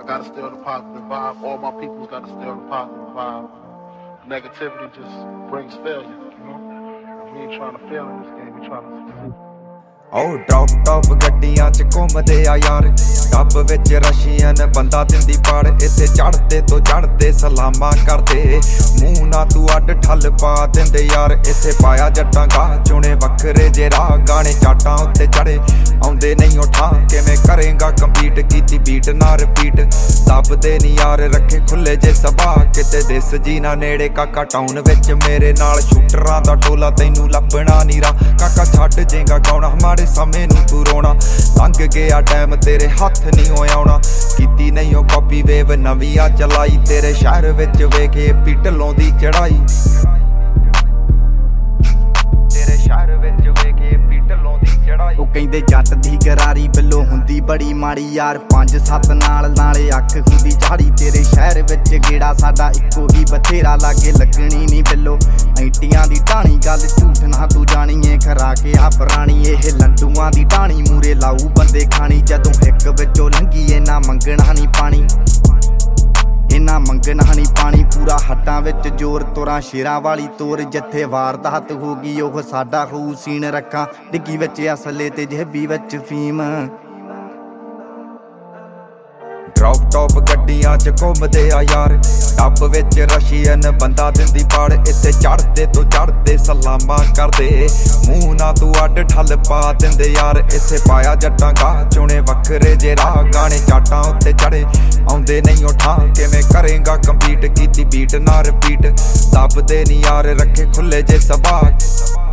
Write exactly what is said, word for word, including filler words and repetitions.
I gotta steal the positive vibe. All my people's gotta steal the positive vibe. Negativity just brings failure, you know? We ain't trying to fail in this game, we trying to succeed. Oh, drop top ਗੱਡੀਆਂ ਚ ਘੁੰਮਦੇ ਆ ਯਾਰ, tub ਵਿੱਚ Russian ਬੰਦਾ ਦਿੰਦੀ ਪਾੜ, ਇੱਥੇ ਚੜਦੇ ਤੋਂ ਚੜਦੇ ਸਲਾਮਾਂ ਕਰਦੇ, ਮੂੰਹ ਨਾ ਤੂੰ ਅੱਡ ਠੱਲ ਪਾ ਦਿੰਦੇ ਯਾਰ, ਇੱਥੇ ਪਾਇਆ ਜੱਟਾਂ ਗਾਹ ਚੁਣੇ ਵੱਖਰੇ ਜੇ ਰਾਹ, ਗਾਣੇ ਚਾਟਾਂ ਉੱਤੇ ਚੜੇ ਆਉਂਦੇ ਨਹੀਂ ਉਠਾਂ, ਕਿਵੇਂ ਕਰੇਗਾ ਕੰਪੀਟ ਕੀਤੀ ਬੀਟ ਨਾ ਰਿਪੀਟ, ਦੱਬਦੇ ਨੀ ਯਾਰ ਰੱਖੇ ਖੁੱਲੇ ਜੇ ਸਭਾ, ਕਿਤੇ ਦਿਸ ਜੀ ਨਾ ਨੇੜੇ ਕਾਕਾ ਟਾਊਨ ਵਿੱਚ ਮੇਰੇ ਨਾਲ ਸ਼ੂਟਰਾਂ ਦਾ ਟੋਲਾ ਤੈਨੂੰ ਲੱਭਣਾ ਨੀ ਰਾ, ਕਾਕਾ ਛੱਡ ਜੇਗਾ ਗਾਉਣਾ ਮਾੜੇ ਸਮੇਂ ਨੂੰ ਤੂੰ ਰੋਣਾ, ਲੰਘ ਗਿਆ ਟਾਈਮ ਤੇਰੇ ਹੱਥ ਨਹੀਂ ਹੋ ਆਉਣਾ, ਕੀਤੀ ਨਹੀਂ ਉਹ ਕਾਪੀ ਵੇਵ ਨਵੀਂ ਆ ਚਲਾਈ, ਤੇਰੇ ਸ਼ਹਿਰ ਵਿੱਚ ਵੇਖੇ ਪਿੱਟਲੋਂ ਦੀ ਚੜਾਈ, ਤੇਰੇ ਸ਼ਹਿਰ ਵਿੱਚ ਵੇਖੇ ਪਿੱਟਲੋਂ ਦੀ ਚੜਾਈ। ਉਹ ਕਹਿੰਦੇ ਜੱਟ ਦੀ ਗਰਾਰੀ ਬਿੱਲੋ ਹੁੰਦੀ ਬੜੀ ਮਾੜੀ ਯਾਰ, ਪੰਜ ਸੱਤ ਨਾਲ ਨਾਲੇ ਅੱਖ ਹੁੰਦੀ ਝਾੜੀ, ਤੇਰੇ ਸ਼ਹਿਰ ਵਿੱਚ ਗੇੜਾ ਸਾਡਾ ਇੱਕੋ ਹੀ ਬਥੇਰਾ, ਲਾਗੇ ਲੱਗਣੀ ਨੀ ਬਿੱਲੋ ਐਂਟੀਆਂ ਦੀ ਢਾਣੀ, ਗੱਲ ਝੂਠ ਨਾ ਤੂੰ ਜਾਣੀਏ ਖਰਾ ਕੇ ਆ ਪੁਰਾਣੀ, ਇਹ ਲੰਡੂਆਂ ਦੀ ਢਾਣੀ ਮੂਰੇ ਲਾਊ ਬੰਦੇ ਖਾਣੀ, ਜਦੋਂ ਹਿੱਕ ਵਿੱਚੋਂ ਲੰਘੀ ਇਹਨਾਂ ਮੰਗਣਾ ਨੀ ਪਾਣੀ, ਇਹਨਾਂ ਮੰਗਣਾ ਨੀ ਪਾਣੀ, ਪੂਰਾ ਹੱਟਾਂ ਵਿੱਚ ਜ਼ੋਰ, ਤੁਰਾਂ ਸ਼ੇਰਾਂ ਵਾਲੀ ਤੋਰ, ਜਿੱਥੇ ਵਾਰਦਾਤ ਹੋ ਗਈ ਉਹ ਸਾਡਾ ਹੋਊ ਸੀਨ, ਰੱਖਾਂ ਡਿੱਗੀ ਵਿੱਚ ਅਸਲੇ ਤੇ ਜੇਬੀ ਵਿੱਚ ਫੀਮ। ਡ੍ਰੌਪ ਟੌਪ ਗੱਡੀਆਂ ਚ ਘੁੰਮਦੇ ਆ ਯਾਰ, ਟੱਬ ਵਿੱਚ ਰਸ਼ੀਅਨ ਬੰਦਾ ਦਿੰਦੀ ਪਾੜ, ਇੱਥੇ ਚੜਦੇ ਤੋਂ ਚੜਦੇ ਸਲਾਮਾਂ ਕਰਦੇ, ਮੂੰਹ ਨਾ ਤੂੰ ਅੱਡ ਠੱਲ ਪਾ ਦਿੰਦੇ ਯਾਰ, ਇੱਥੇ ਪਾਇਆ ਜੱਟਾਂ ਗਾਹ ਚੁਣੇ ਵੱਖਰੇ ਜੇ ਰਾਹ, ਗਾਣੇ ਚਾਟਾਂ ਉੱਤੇ ਚੜੇ ਆਉਂਦੇ ਨਹੀਂ ਉਠਾਂ, ਕਿਵੇਂ ਕਰੇਗਾ ਕੰਪੀਟ ਕੀਤੀ ਬੀਟ ਨਾ ਰਿਪੀਟ, ਦੱਬਦੇ ਨੀ ਯਾਰ ਰੱਖੇ ਖੁੱਲੇ ਜੇ ਸਭਾ।